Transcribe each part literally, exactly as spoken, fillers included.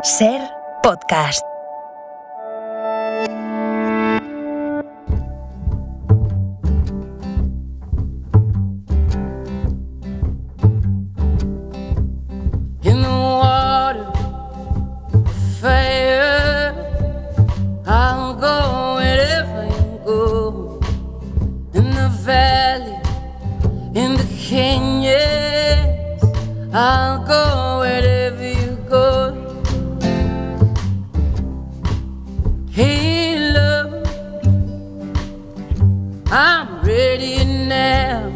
Ser Podcast. In the water, fire, I'll go wherever you go. In the valley, in the canyons, I'll go wherever you go. Hey, love, I'm ready now.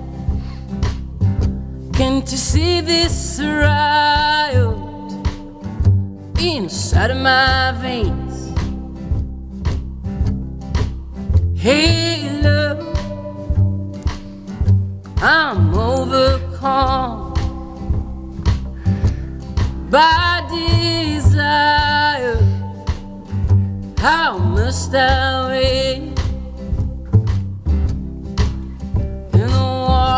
Can't you see this riot inside of my veins? Hey, love, I'm overcome by desire. How must I wait? In the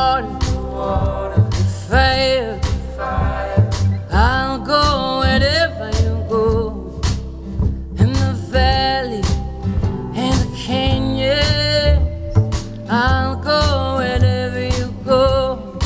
water, fire, fire, I'll go wherever you go. In the valley, in the canyon, I'll go wherever you go.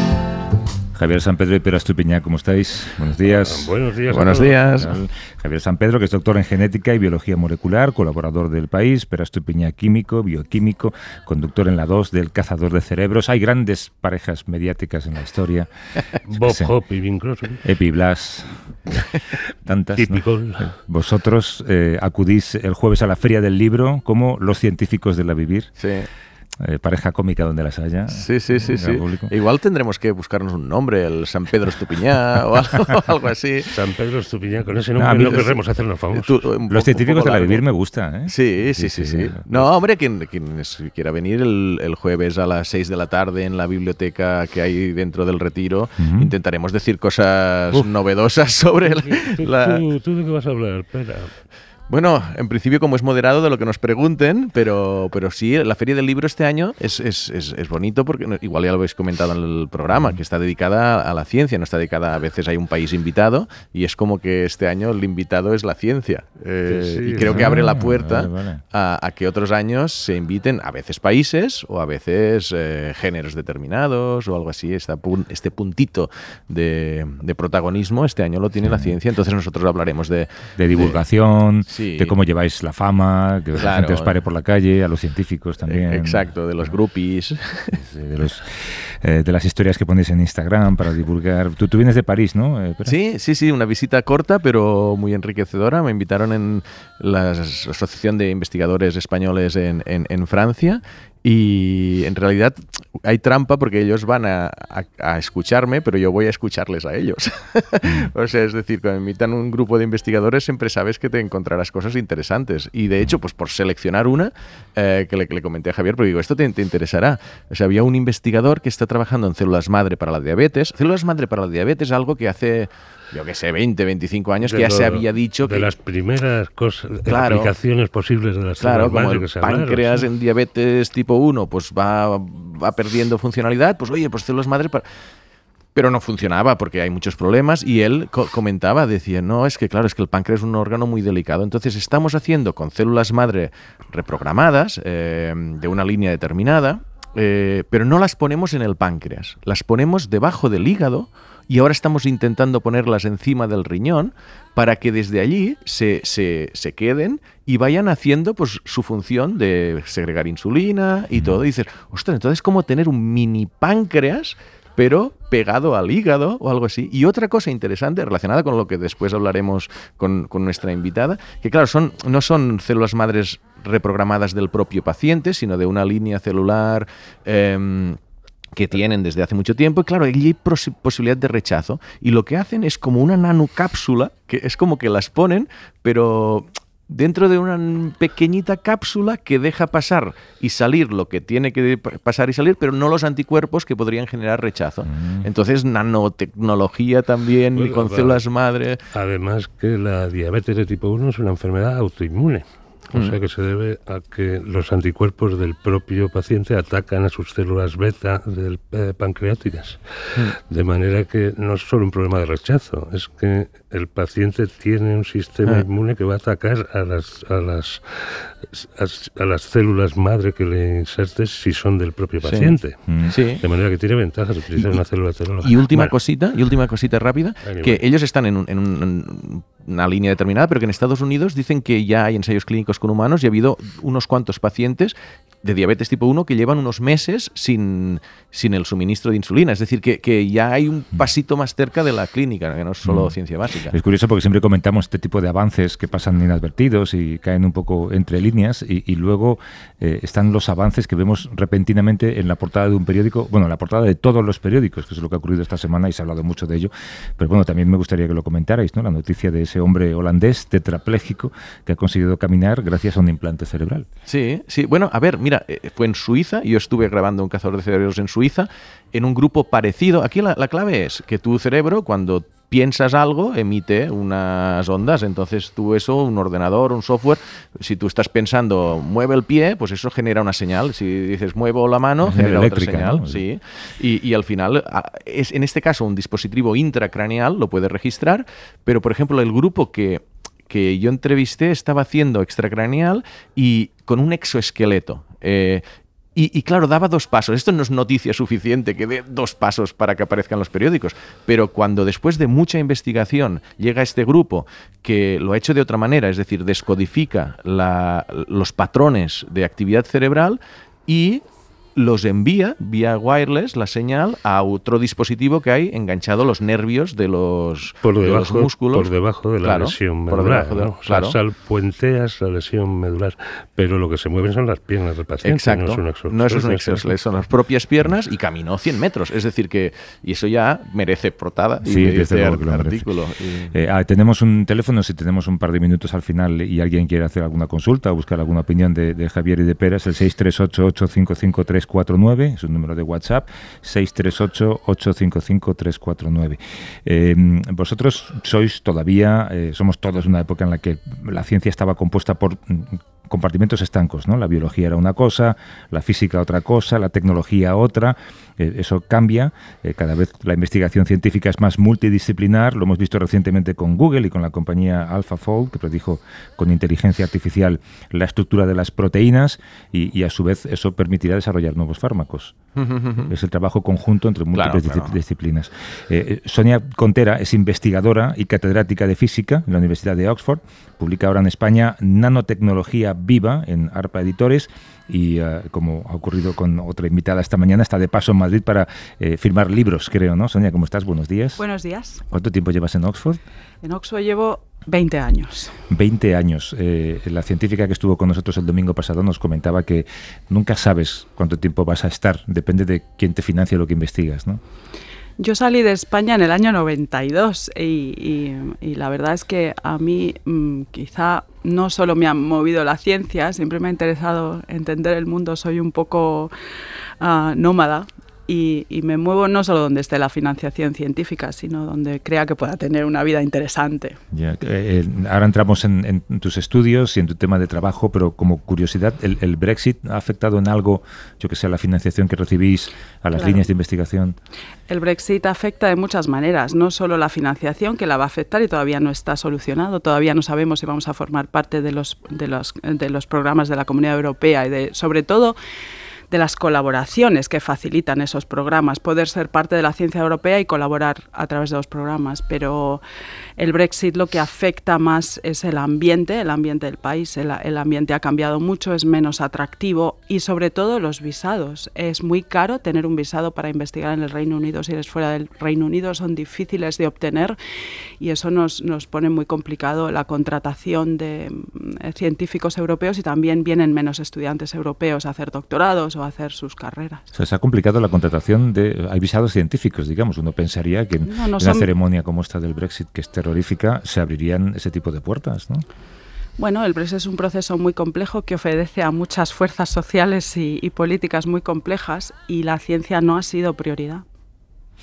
Javier San Pedro y Pere Estupiñán, ¿cómo estáis? Buenos días. Ah, buenos días. Buenos días. Javier San Pedro, que es doctor en genética y biología molecular, colaborador del País. Pere Estupiñán, químico, bioquímico, conductor en la dos del Cazador de Cerebros. Hay grandes parejas mediáticas en la historia. Bob Hope y Bing Crosby. Epi Blas. Tantas, Típico. ¿no? Vosotros eh, acudís el jueves a la Feria del Libro como los científicos de la Vivir. Sí. Eh, pareja cómica donde las haya. Sí, sí, sí, sí. Público. Igual tendremos que buscarnos un nombre, el San Pedro Estupiñán o algo, algo así. San Pedro Estupiñán, con ese No, nombre a mí no los- querremos hacernos famosos. Tú, un Los poco- científicos un poco de la largo. Vivir me gusta, ¿eh? Sí, sí, sí, sí. No, hombre, quien, quien quiera venir el, el jueves a las seis de la tarde en la biblioteca que hay dentro del Retiro, Ujú. intentaremos decir cosas Uf. novedosas sobre la... ¿Tú, la- tú- tú de qué vas a hablar? Espera. Bueno, en principio como es moderado de lo que nos pregunten, pero, pero sí, la Feria del Libro este año es, es, es, es bonito porque no- igual ya lo habéis comentado en el programa, que está dedicada a la ciencia, no está dedicada, a veces hay un país invitado y es como que este año el invitado es la ciencia. Eh, Sí, sí, y creo que ah, abre la puerta vale, vale. A, a que otros años se inviten a veces países o a veces eh, géneros determinados o algo así. Esta pun- este puntito de, de protagonismo este año lo tiene la ciencia, entonces nosotros hablaremos de... De divulgación, Sí. de cómo lleváis la fama, que la Claro. gente os pare por la calle, a los científicos también. eh, Exacto, de los groupies. De, de los, eh, de las historias que ponéis en Instagram para divulgar. Tú, tú vienes de París, ¿no? Eh, Pere? Sí, sí, sí, una visita corta pero muy enriquecedora. Me invitaron en la Asociación de Investigadores Españoles en, en, en Francia y en realidad hay trampa porque ellos van a, a, a escucharme, pero yo voy a escucharles a ellos. O sea, es decir, cuando invitan un grupo de investigadores siempre sabes que te encontrarás cosas interesantes. Y de hecho, pues por seleccionar una, eh, que, le, que le comenté a Javier, porque digo, esto te, te interesará. O sea, había un investigador que está trabajando en células madre para la diabetes. Células madre para la diabetes es algo que hace, yo qué sé, veinte, veinticinco años De que ya lo- se había dicho de que... las primeras cosas, Claro. aplicaciones posibles de las Claro, células como madre el que se hablaron, páncreas sí. en diabetes tipo uno pues va, va perdiendo funcionalidad, pues oye, pues células madre para... Pero no funcionaba porque hay muchos problemas y él co- comentaba, decía, no, es que claro, es que el páncreas es un órgano muy delicado. Entonces estamos haciendo con células madre reprogramadas eh, de una línea determinada, eh, pero no las ponemos en el páncreas, las ponemos debajo del hígado y ahora estamos intentando ponerlas encima del riñón para que desde allí se, se, se queden y vayan haciendo pues su función de segregar insulina y todo. Y dices, ostras, entonces como tener un mini páncreas pero pegado al hígado o algo así. Y otra cosa interesante relacionada con lo que después hablaremos con, con nuestra invitada, que claro, son, no son células madres reprogramadas del propio paciente, sino de una línea celular eh, que tienen desde hace mucho tiempo. Y claro, allí hay pos- posibilidad de rechazo. Y lo que hacen es como una nanocápsula, que es como que las ponen, pero dentro de una pequeñita cápsula que deja pasar y salir lo que tiene que pasar y salir, pero no los anticuerpos que podrían generar rechazo. Mm. Entonces, nanotecnología también, Bueno, con vale. células madre. Además que la diabetes de tipo uno es una enfermedad autoinmune. O sea que se debe a que los anticuerpos del propio paciente atacan a sus células beta del eh, pancreáticas. Mm. De manera que no es solo un problema de rechazo, es que el paciente tiene un sistema mm. inmune que va a atacar a las, a las a, a las células madre que le insertes si son del propio paciente. Sí. Mm. Sí. De manera que tiene ventajas de utilizar y, una célula telóloga. Y última bueno. cosita, y última cosita rápida, anyway. que ellos están en, un, en, un, en una línea determinada, pero que en Estados Unidos dicen que ya hay ensayos clínicos con humanos y ha habido unos cuantos pacientes de diabetes tipo uno que llevan unos meses sin, sin el suministro de insulina. Es decir, que, que ya hay un pasito más cerca de la clínica, que no es solo mm. ciencia básica. Es curioso porque siempre comentamos este tipo de avances que pasan inadvertidos y caen un poco entre líneas y, y luego eh, están los avances que vemos repentinamente en la portada de un periódico, bueno, en la portada de todos los periódicos, que es lo que ha ocurrido esta semana y se ha hablado mucho de ello. Pero bueno, también me gustaría que lo comentarais, ¿no? La noticia de ese hombre holandés tetrapléjico que ha conseguido caminar gracias a un implante cerebral. Sí, sí. Bueno, a ver, mira, fue en Suiza, yo estuve grabando un cazador de cerebros en Suiza, en un grupo parecido. Aquí la, la clave es que tu cerebro, cuando piensas algo, emite unas ondas. Entonces tú eso, un ordenador, un software, si tú estás pensando mueve el pie, pues eso genera una señal. Si dices muevo la mano, genera eléctrica, otra señal. ¿no? Sí. Y, y al final, es en este caso un dispositivo intracraneal, lo puede registrar, pero por ejemplo el grupo que que yo entrevisté estaba haciendo extracraneal y con un exoesqueleto. Eh, y, y claro, daba dos pasos. Esto no es noticia suficiente que dé dos pasos para que aparezcan los periódicos, pero cuando después de mucha investigación llega este grupo que lo ha hecho de otra manera, es decir, descodifica la, los patrones de actividad cerebral y los envía vía wireless, la señal, a otro dispositivo que hay enganchado a los nervios de los, por debajo, de los músculos. Por debajo de la claro, lesión medular. De, ¿no? Claro. O sea, sal, puenteas la lesión medular, pero lo que se mueven son las piernas del paciente. Exacto. No es un exoesqueleto. No es un exoesqueleto, son las propias piernas y caminó cien metros. Es decir que, y eso ya merece portada y sí, merece artículo. Y... Eh, ah, tenemos un teléfono, si tenemos un par de minutos al final y alguien quiere hacer alguna consulta o buscar alguna opinión de, de Javier y de Pera, es el seis tres ocho, ocho cinco cinco tres cuatro nueve, es un número de WhatsApp, seis tres ocho, ocho cinco cinco tres cuatro nueve. Eh, vosotros sois todavía, eh, somos todos una época en la que la ciencia estaba compuesta por compartimentos estancos, ¿no? La biología era una cosa, la física otra cosa, la tecnología otra. Eh, eso cambia. Eh, cada vez la investigación científica es más multidisciplinar. Lo hemos visto recientemente con Google y con la compañía AlphaFold, que predijo con inteligencia artificial la estructura de las proteínas y, y a su vez eso permitirá desarrollar nuevos fármacos. Es el trabajo conjunto entre múltiples claro, claro. disciplinas. Eh, Sonia Contera es investigadora y catedrática de física en la Universidad de Oxford. Publica ahora en España Nanotecnología Viva en ARPA Editores y uh, como ha ocurrido con otra invitada esta mañana, está de paso en Madrid para eh, firmar libros, creo, ¿no? Sonia, ¿cómo estás? Buenos días. Buenos días. ¿Cuánto tiempo llevas en Oxford? En Oxford llevo veinte años. veinte años. Eh, la científica que estuvo con nosotros el domingo pasado nos comentaba que nunca sabes cuánto tiempo vas a estar, depende de quién te financie lo que investigas, ¿no? Yo salí de España en el año noventa y dos y, y, y la verdad es que a mí mmm, quizá no solo me ha movido la ciencia, siempre me ha interesado entender el mundo, soy un poco uh, nómada. Y, y me muevo no solo donde esté la financiación científica, sino donde crea que pueda tener una vida interesante. Ya, eh, ahora entramos en, en tus estudios y en tu tema de trabajo, pero como curiosidad, ¿el, el Brexit ha afectado en algo, yo que sé, a la financiación que recibís, a las claro. líneas de investigación? El Brexit afecta de muchas maneras, no solo la financiación, que la va a afectar y todavía no está solucionado, todavía no sabemos si vamos a formar parte de los, de los, de los programas de la Comunidad Europea y de, sobre todo, de las colaboraciones que facilitan esos programas, poder ser parte de la ciencia europea y colaborar a través de los programas, pero el Brexit lo que afecta más es el ambiente, el ambiente del país, el, el ambiente ha cambiado mucho, es menos atractivo y sobre todo los visados. Es muy caro tener un visado para investigar en el Reino Unido, si eres fuera del Reino Unido son difíciles de obtener y eso nos, nos pone muy complicado la contratación de eh, científicos europeos y también vienen menos estudiantes europeos a hacer doctorados o a hacer sus carreras. O sea, se ha complicado la contratación de... Hay visados científicos, digamos. Uno pensaría que en, no, no en son... una ceremonia como esta del Brexit, que es terrorífica, se abrirían ese tipo de puertas, ¿no? Bueno, el Brexit es un proceso muy complejo que obedece a muchas fuerzas sociales y, y políticas muy complejas y la ciencia no ha sido prioridad.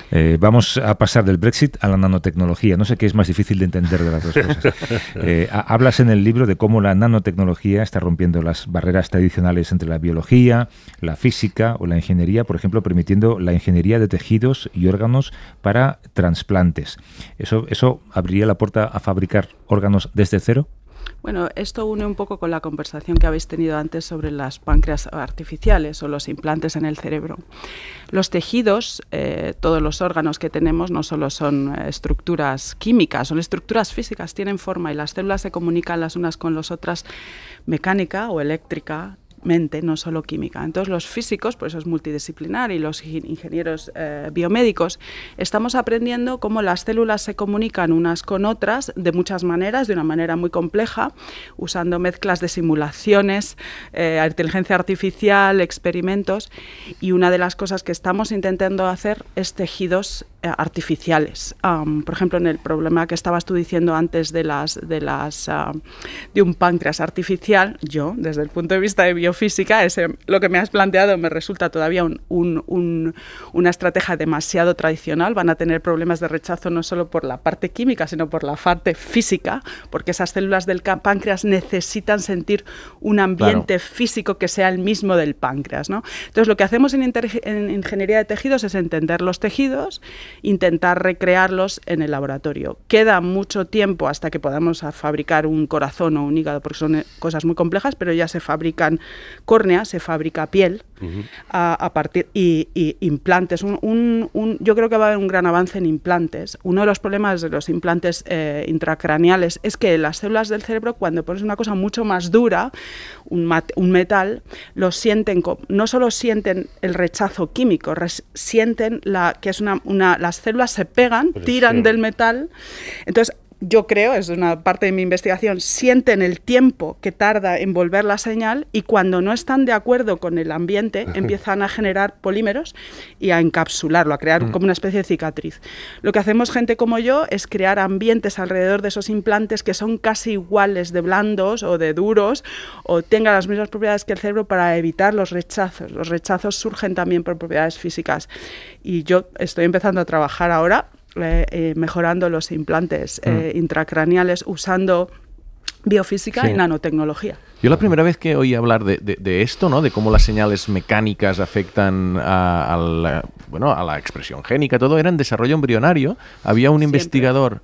Eh, vamos a pasar del Brexit a la nanotecnología. No sé qué es más difícil de entender de las dos cosas. Eh, hablas en el libro de cómo la nanotecnología está rompiendo las barreras tradicionales entre la biología, la física o la ingeniería, por ejemplo, permitiendo la ingeniería de tejidos y órganos para trasplantes. ¿Eso, eso abriría la puerta a fabricar órganos desde cero? Bueno, esto une un poco con la conversación que habéis tenido antes sobre las páncreas artificiales o los implantes en el cerebro. Los tejidos, eh, todos los órganos que tenemos, no solo son eh, estructuras químicas, son estructuras físicas, tienen forma y las células se comunican las unas con las otras mecánica o eléctrica, mente, no solo química. Entonces los físicos, por eso es multidisciplinar, y los ingenieros eh, biomédicos, estamos aprendiendo cómo las células se comunican unas con otras de muchas maneras, de una manera muy compleja, usando mezclas de simulaciones, eh, inteligencia artificial, experimentos, y una de las cosas que estamos intentando hacer es tejidos eh, artificiales. Um, por ejemplo, en el problema que estabas tú diciendo antes de las de las uh, de un páncreas artificial, yo, desde el punto de vista de biofísica, física, ese, lo que me has planteado me resulta todavía un, un, un, una estrategia demasiado tradicional. Van a tener problemas de rechazo no solo por la parte química, sino por la parte física, porque esas células del páncreas necesitan sentir un ambiente claro. físico que sea el mismo del páncreas, ¿no? Entonces, lo que hacemos en, en ingeniería de tejidos es entender los tejidos, intentar recrearlos en el laboratorio. Queda mucho tiempo hasta que podamos fabricar un corazón o un hígado, porque son cosas muy complejas, pero ya se fabrican córnea, se fabrica piel uh-huh. a, a partir y, y implantes. Un, un, un, yo creo que va a haber un gran avance en implantes. Uno de los problemas de los implantes eh, intracraneales es que las células del cerebro, cuando pones una cosa mucho más dura, un, mat, un metal, lo sienten, no solo sienten el rechazo químico, res, sienten la, que es una, una, las células se pegan, Presión. tiran del metal. Entonces, yo creo, es una parte de mi investigación, sienten el tiempo que tarda en volver la señal y cuando no están de acuerdo con el ambiente empiezan a generar polímeros y a encapsularlo, a crear como una especie de cicatriz. Lo que hacemos gente como yo es crear ambientes alrededor de esos implantes que son casi iguales de blandos o de duros o tengan las mismas propiedades que el cerebro para evitar los rechazos. Los rechazos surgen también por propiedades físicas y yo estoy empezando a trabajar ahora Eh, eh, mejorando los implantes eh, mm. intracraneales usando biofísica sí. y nanotecnología. Yo la primera vez que oí hablar de, de, de esto, ¿no? De cómo las señales mecánicas afectan a, a, la, bueno, a la expresión génica, todo era en desarrollo embrionario. Había un Siempre. investigador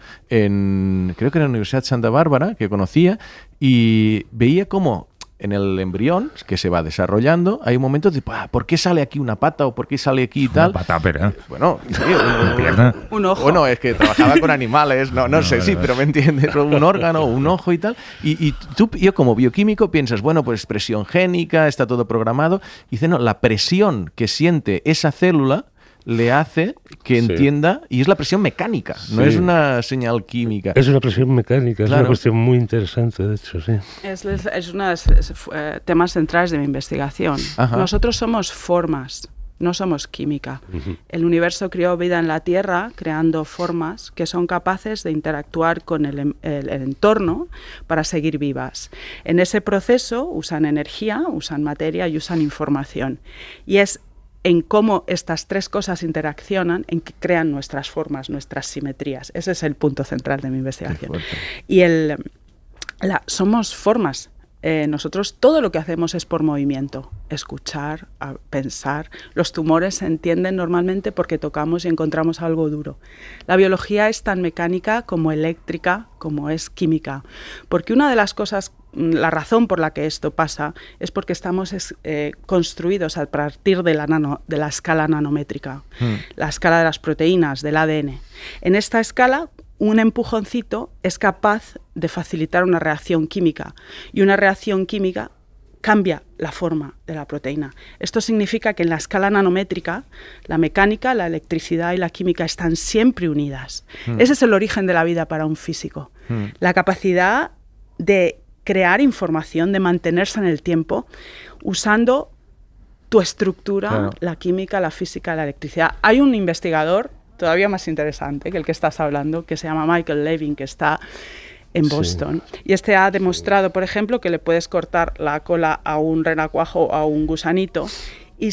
en, creo que en la Universidad de Santa Bárbara, que conocía, y veía cómo en el embrión que se va desarrollando hay un momento de ¿por qué sale aquí una pata o por qué sale aquí y tal? Una pata, pero bueno, sí, un, una pierna, un ojo. Bueno, es que trabajaba con animales, no, no, no sé, vale, sí, vale. pero me entiendes, un órgano, un ojo y tal. Y, y tú, yo como bioquímico piensas, bueno, pues presión génica, está todo programado. Y dice, no, la presión que siente esa célula le hace que entienda, sí. y es la presión mecánica, sí. no es una señal química. Es una presión mecánica, claro. Es una cuestión muy interesante, de hecho, sí. Es, es uno de los uh, temas centrales de mi investigación. Ajá. Nosotros somos formas, no somos química. Uh-huh. El universo creó vida en la Tierra, creando formas que son capaces de interactuar con el, el, el entorno para seguir vivas. En ese proceso usan energía, usan materia y usan información. Y es en cómo estas tres cosas interaccionan, en que crean nuestras formas, nuestras simetrías. Ese es el punto central de mi investigación. Y el, la, somos formas. Eh, nosotros todo lo que hacemos es por movimiento. Escuchar, a pensar. Los tumores se entienden normalmente porque tocamos y encontramos algo duro. La biología es tan mecánica como eléctrica, como es química. Porque una de las cosas, la razón por la que esto pasa es porque estamos eh, construidos a partir de la, nano, de la escala nanométrica, mm. la escala de las proteínas, del A D N. En esta escala, un empujoncito es capaz de facilitar una reacción química y una reacción química cambia la forma de la proteína. Esto significa que en la escala nanométrica la mecánica, la electricidad y la química están siempre unidas. Mm. Ese es el origen de la vida para un físico. Mm. La capacidad de crear información, de mantenerse en el tiempo usando tu estructura, claro. la química, la física, la electricidad. Hay un investigador todavía más interesante que el que estás hablando, que se llama Michael Levin, que está en Boston. Sí. Y este ha demostrado, por ejemplo, que le puedes cortar la cola a un renacuajo o a un gusanito y,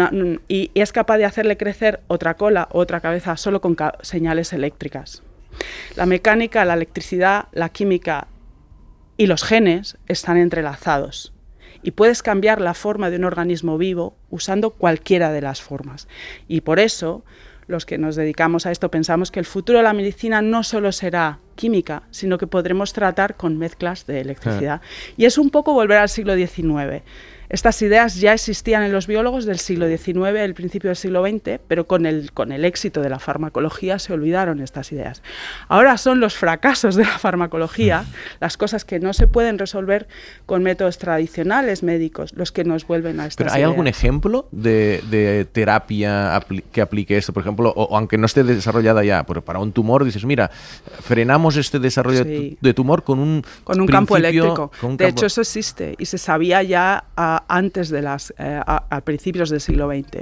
y, y es capaz de hacerle crecer otra cola, otra cabeza, solo con ca- señales eléctricas. La mecánica, la electricidad, la química y los genes están entrelazados. Y puedes cambiar la forma de un organismo vivo usando cualquiera de las formas. Y por eso, los que nos dedicamos a esto pensamos que el futuro de la medicina no solo será química, sino que podremos tratar con mezclas de electricidad. Ah. Y es un poco volver al siglo diecinueve. Estas ideas ya existían en los biólogos del siglo diecinueve, el principio del siglo veinte, pero con el, con el éxito de la farmacología se olvidaron estas ideas. Ahora son los fracasos de la farmacología, las cosas que no se pueden resolver con métodos tradicionales médicos, los que nos vuelven a estas ¿Pero hay ideas. algún ejemplo de, de terapia apli- que aplique esto? Por ejemplo, o, o aunque no esté desarrollada ya, pero para un tumor dices, mira, frenamos este desarrollo sí. de tumor con un Con un campo eléctrico. Un de campo... hecho, eso existe y se sabía ya a, antes de las, eh, a, a principios del siglo veinte.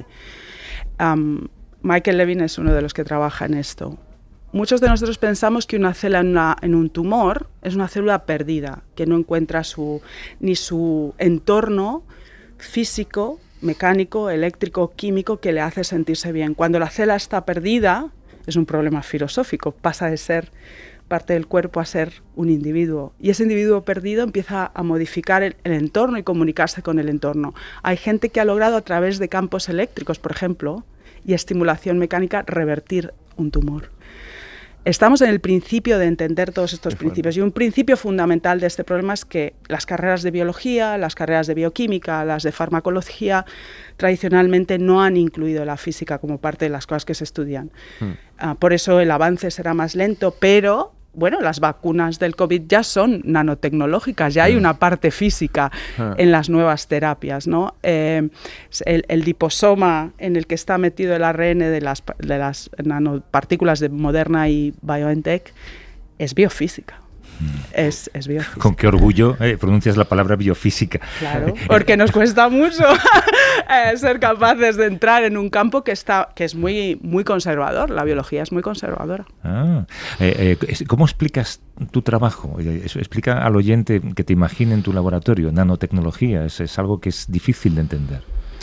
Um, Michael Levin es uno de los que trabaja en esto. Muchos de nosotros pensamos que una célula en, una, en un tumor es una célula perdida, que no encuentra su, ni su entorno físico, mecánico, eléctrico, químico que le hace sentirse bien. Cuando la célula está perdida, es un problema filosófico, pasa de ser parte del cuerpo a ser un individuo. Y ese individuo perdido empieza a modificar el, el entorno y comunicarse con el entorno. Hay gente que ha logrado a través de campos eléctricos, por ejemplo, y estimulación mecánica, revertir un tumor. Estamos en el principio de entender todos estos Qué principios fuerte. Y un principio fundamental de este problema es que las carreras de biología, las carreras de bioquímica, las de farmacología, tradicionalmente no han incluido la física como parte de las cosas que se estudian. Hmm. Uh, por eso el avance será más lento, pero bueno, las vacunas del COVID ya son nanotecnológicas, ya hay una parte física en las nuevas terapias, ¿no? Eh, el, el liposoma en el que está metido el A R N de las, de las nanopartículas de Moderna y BioNTech es biofísica. Es, es biofísica. Con qué orgullo eh, pronuncias la palabra biofísica. Claro, porque nos cuesta mucho eh, ser capaces de entrar en un campo que está que es muy, muy conservador. La biología es muy conservadora. Ah, eh, eh, ¿Cómo explicas tu trabajo? Explica al oyente que te imagine en tu laboratorio. Nanotecnología es, es algo que es difícil de entender.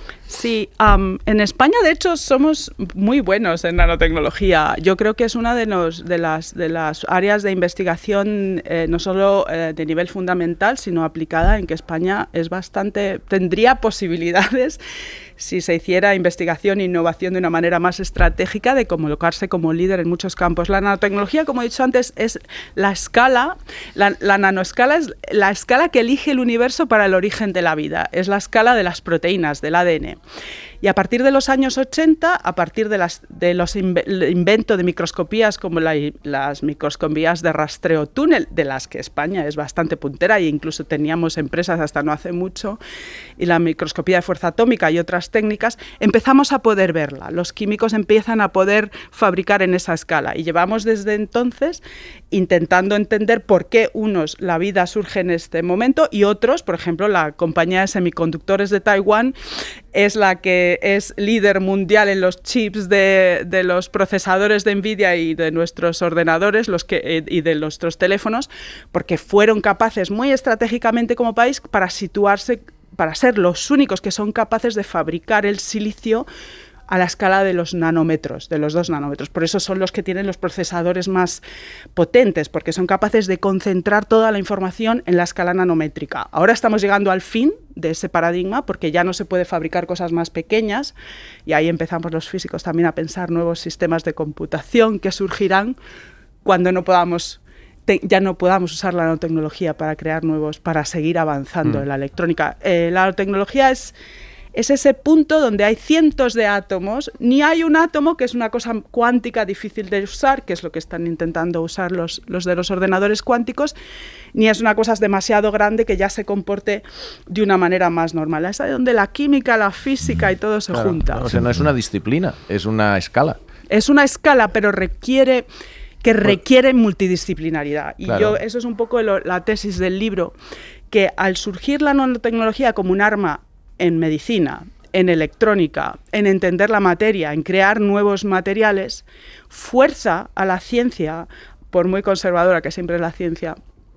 Sí, um, en España de hecho somos muy buenos en nanotecnología. Yo creo que es una de, los, de, las, de las áreas de investigación eh, no solo eh, de nivel fundamental, sino aplicada, en que España es bastante, tendría posibilidades si se hiciera investigación e innovación de una manera más estratégica de colocarse como líder en muchos campos. La nanotecnología, como he dicho antes, es la escala, la, la nanoescala es la escala que elige el universo para el origen de la vida, es la escala de las proteínas, del A D N. Y a partir de los años ochenta, a partir de, las, de los inve el invento de microscopías como la, las microscopías de rastreo túnel, de las que España es bastante puntera e incluso teníamos empresas hasta no hace mucho, y la microscopía de fuerza atómica y otras técnicas, empezamos a poder verla. Los químicos empiezan a poder fabricar en esa escala y llevamos desde entonces intentando entender por qué unos la vida surge en este momento y otros, por ejemplo, la compañía de semiconductores de Taiwán es la que es líder mundial en los chips de, de los procesadores de Nvidia y de nuestros ordenadores los que, y de nuestros teléfonos, porque fueron capaces muy estratégicamente como país para situarse, para ser los únicos que son capaces de fabricar el silicio a la escala de los nanómetros, de los dos nanómetros. Por eso son los que tienen los procesadores más potentes, porque son capaces de concentrar toda la información en la escala nanométrica. Ahora estamos llegando al fin de ese paradigma, porque ya no se puede fabricar cosas más pequeñas, y ahí empezamos los físicos también a pensar nuevos sistemas de computación que surgirán cuando no podamos Te, ya no podamos usar la nanotecnología para crear nuevos, para seguir avanzando mm. en la electrónica. Eh, la nanotecnología es Es ese punto donde hay cientos de átomos, ni hay un átomo, que es una cosa cuántica difícil de usar, que es lo que están intentando usar los, los de los ordenadores cuánticos, ni es una cosa demasiado grande que ya se comporte de una manera más normal. Es ahí donde la química, la física y todo se claro, junta. O sea, no es una disciplina, es una escala. Es una escala, pero requiere... que requiere multidisciplinaridad. Y claro. yo, eso es un poco lo, la tesis del libro, que al surgir la nanotecnología como un arma en medicina, en electrónica, en entender la materia, en crear nuevos materiales, fuerza a la ciencia, por muy conservadora que siempre es la ciencia,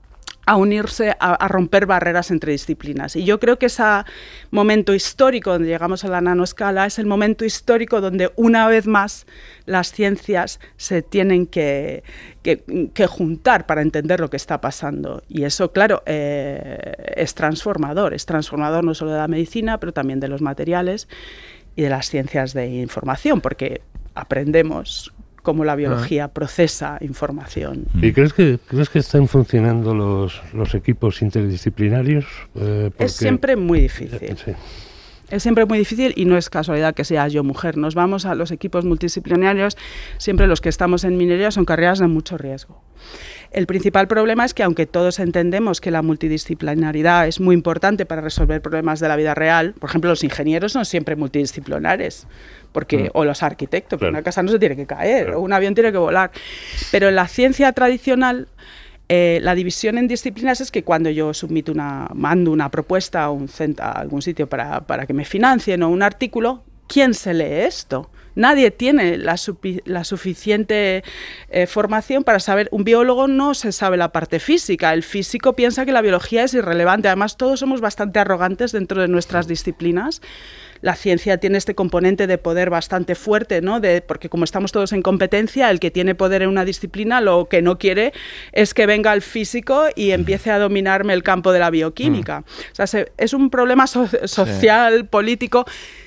a unirse, a, a romper barreras entre disciplinas. Y yo creo que ese momento histórico donde llegamos a la nanoescala es el momento histórico donde una vez más las ciencias se tienen que, que, que juntar para entender lo que está pasando. Y eso, claro, eh, es transformador. Es transformador no solo de la medicina, pero también de los materiales y de las ciencias de información, porque aprendemos cómo la biología ah. procesa información. ¿Y crees que crees que están funcionando los, los equipos interdisciplinarios? Eh, porque... Es siempre muy difícil. Sí. Es siempre muy difícil y no es casualidad que sea yo mujer. Nos vamos a los equipos multidisciplinarios, siempre los que estamos en minería son carreras de mucho riesgo. El principal problema es que aunque todos entendemos que la multidisciplinaridad es muy importante para resolver problemas de la vida real, por ejemplo, los ingenieros son siempre multidisciplinares, porque, mm. o los arquitectos, claro. porque una casa no se tiene que caer, claro. o un avión tiene que volar. Pero en la ciencia tradicional, eh, la división en disciplinas es que cuando yo submito una, mando una propuesta a, un cent- a algún sitio para, para que me financien o un artículo, ¿quién se lee esto? Nadie tiene la, supi- la suficiente eh, formación para saber. Un biólogo no se sabe la parte física. El físico piensa que la biología es irrelevante. Además, todos somos bastante arrogantes dentro de nuestras disciplinas. La ciencia tiene este componente de poder bastante fuerte, ¿no? De, porque como estamos todos en competencia, el que tiene poder en una disciplina lo que no quiere es que venga el físico y empiece a dominarme el campo de la bioquímica. Mm. O sea, se, es un problema so- social, sí. político,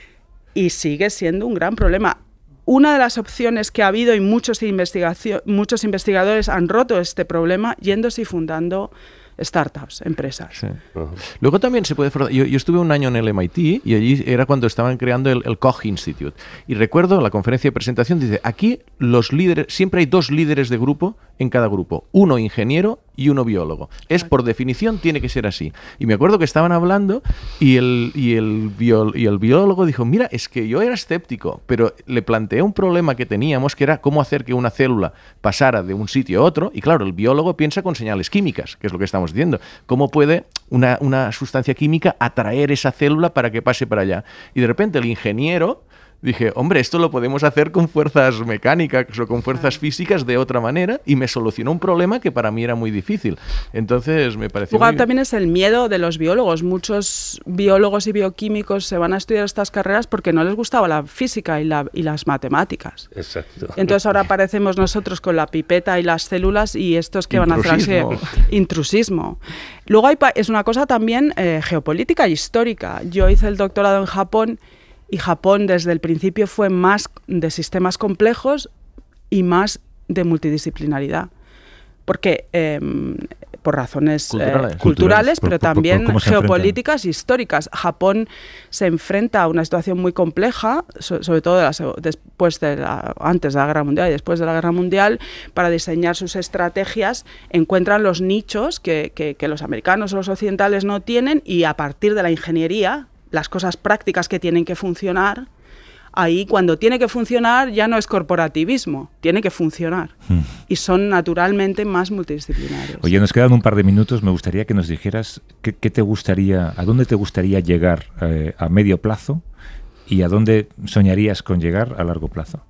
y sigue siendo un gran problema. Una de las opciones que ha habido, y muchos, investigación, muchos investigadores han roto este problema yéndose y fundando startups, empresas. Sí. Uh-huh. Luego también se puede... Yo, yo estuve un año en el M I T y allí era cuando estaban creando el, el Koch Institute. Y recuerdo la conferencia de presentación, dice, aquí los líderes, siempre hay dos líderes de grupo en cada grupo. Uno ingeniero y uno biólogo. Es por definición, tiene que ser así. Y me acuerdo que estaban hablando y el, y el, bio, y el biólogo dijo, mira, es que yo era escéptico, pero le planteé un problema que teníamos, que era cómo hacer que una célula pasara de un sitio a otro. Y claro, el biólogo piensa con señales químicas, que es lo que estamos diciendo. ¿Cómo puede una, una sustancia química atraer esa célula para que pase para allá? Y de repente el ingeniero... Dije, hombre, esto lo podemos hacer con fuerzas mecánicas o con fuerzas físicas de otra manera, y me solucionó un problema que para mí era muy difícil. Entonces me pareció Luego, muy... también es el miedo de los biólogos. Muchos biólogos y bioquímicos se van a estudiar estas carreras porque no les gustaba la física y, la, y las matemáticas. Exacto. Entonces ahora aparecemos nosotros con la pipeta y las células y estos que van a hacer intrusismo. Luego hay pa- es una cosa también eh, geopolítica y histórica. Yo hice el doctorado en Japón. Y Japón desde el principio fue más de sistemas complejos y más de multidisciplinaridad. Porque, eh, por razones culturales, eh, culturales pero por, por, también por, por geopolíticas y históricas. Japón se enfrenta a una situación muy compleja, so, sobre todo de la, después de la, antes de la Guerra Mundial y después de la Guerra Mundial, para diseñar sus estrategias, encuentran los nichos que, que, que los americanos o los occidentales no tienen, y a partir de la ingeniería, las cosas prácticas que tienen que funcionar, ahí cuando tiene que funcionar ya no es corporativismo, tiene que funcionar. Hmm. Y son naturalmente más multidisciplinarios. Oye, nos quedan un par de minutos, me gustaría que nos dijeras qué, qué te gustaría, a dónde te gustaría llegar eh, a medio plazo y a dónde soñarías con llegar a largo plazo.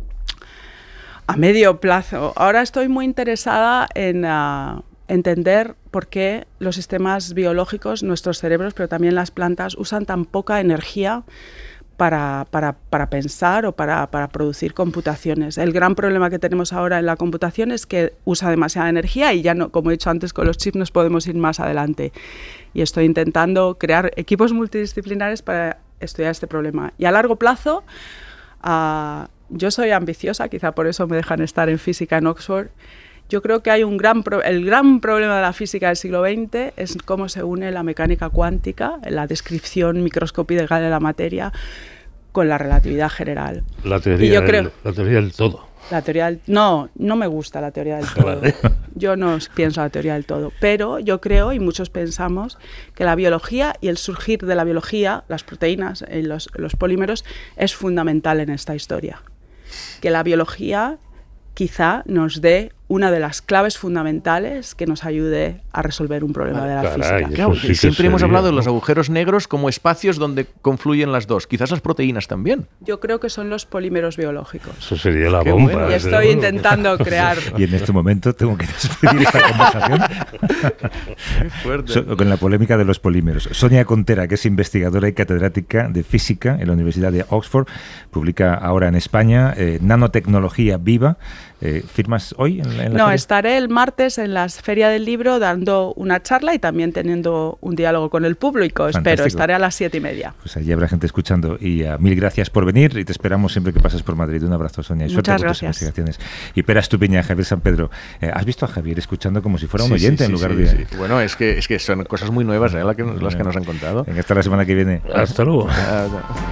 A medio plazo. Ahora estoy muy interesada en... Uh, entender por qué los sistemas biológicos, nuestros cerebros, pero también las plantas, usan tan poca energía para, para, para pensar o para, para producir computaciones. El gran problema que tenemos ahora en la computación es que usa demasiada energía y ya, no, como he dicho antes, con los chips nos podemos ir más adelante. Y estoy intentando crear equipos multidisciplinares para estudiar este problema. Y a largo plazo, uh, yo soy ambiciosa, quizá por eso me dejan estar en física en Oxford. Yo creo que hay un gran pro- el gran problema de la física del siglo veinte es cómo se une la mecánica cuántica, la descripción microscópica de la materia, con la relatividad general. La teoría, yo creo, del, la teoría del todo. La teoría del, no, no me gusta la teoría del todo. Vale. Yo no pienso la teoría del todo, pero yo creo, y muchos pensamos, que la biología y el surgir de la biología, las proteínas y los, los polímeros, es fundamental en esta historia. Que la biología quizá nos dé una de las claves fundamentales que nos ayude a resolver un problema de la Caray, física. Claro, sí que siempre hemos sería, hablado de ¿no? los agujeros negros como espacios donde confluyen las dos. Quizás las proteínas también. Yo creo que son los polímeros biológicos. Eso sería la Qué bomba. bueno. Y desde estoy luego. intentando crear... Y en este momento tengo que despedir esta conversación Fuerte. So- con la polémica de los polímeros. Sonia Contera, que es investigadora y catedrática de física en la Universidad de Oxford, publica ahora en España eh, Nanotecnología Viva. Eh, ¿Firmas hoy en la, en la No, feria? estaré el martes en la Feria del Libro dando una charla y también teniendo un diálogo con el público. Espero, Fantástico. estaré a las siete y media. Pues allí habrá gente escuchando y uh, mil gracias por venir y te esperamos siempre que pases por Madrid. Un abrazo, Sonia, y suerte Muchas con tus gracias. investigaciones. Y Pera Estupiña, Javier San Pedro. Eh, ¿Has visto a Javier escuchando como si fuera un Sí, sí, oyente sí, en lugar sí, de...? sí. Bueno, es que, es que son cosas muy nuevas, ¿eh? la que- las que nos han contado. Venga, hasta la semana que viene. Hasta luego. Ah,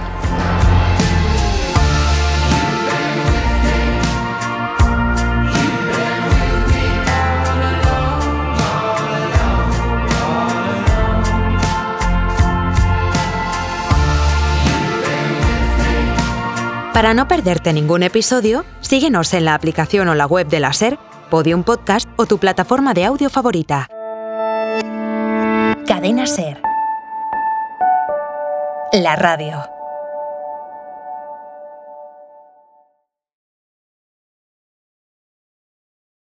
Para no perderte ningún episodio, síguenos en la aplicación o la web de la SER, Podium Podcast o tu plataforma de audio favorita. Cadena SER. La radio.